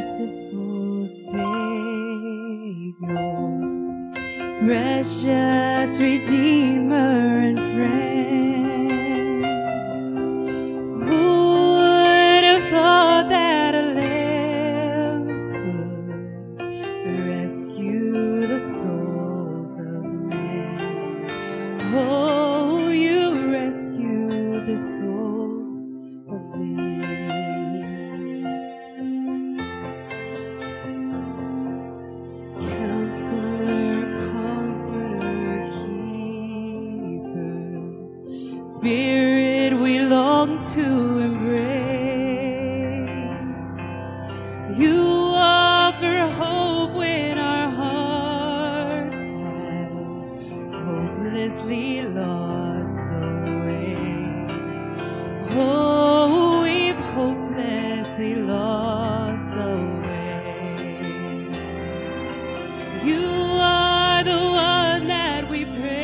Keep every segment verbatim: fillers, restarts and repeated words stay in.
merciful Savior, precious Redeemer and friend. Who would have thought that a lamb could rescue the souls of men? Oh, you rescue the souls of men. Spirit we long to embrace. You offer hope when our hearts have hopelessly lost the way. Oh, we've hopelessly lost the way. You are the one that we pray.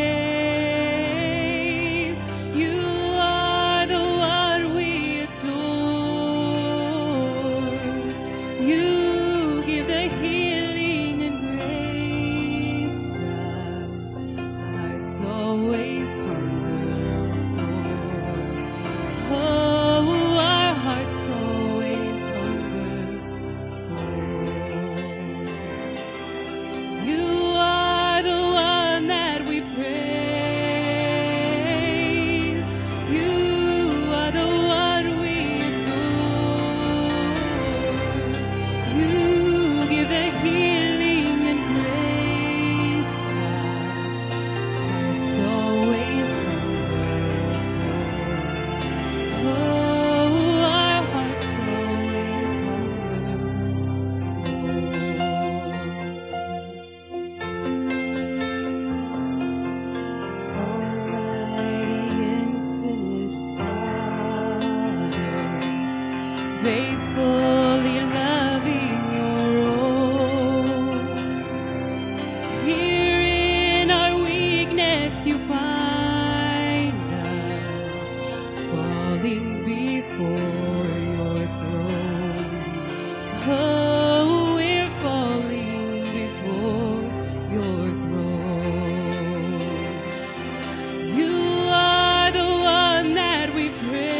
Faithfully loving your own. Here in our weakness you find us, falling before your throne. Oh, we're falling before your throne. You are the one that we pray.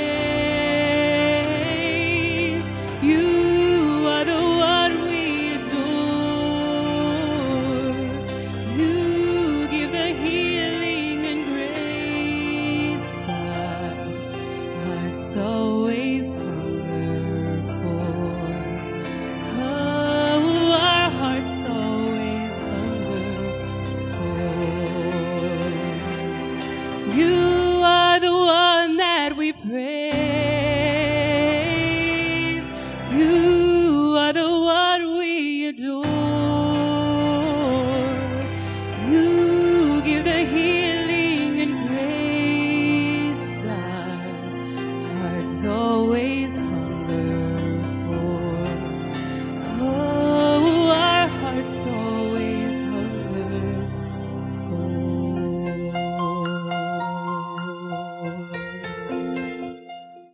Always hunger for. Oh, our hearts always hunger for. You are the one that we praise. You are the one we adore. You give the healing and grace. It's always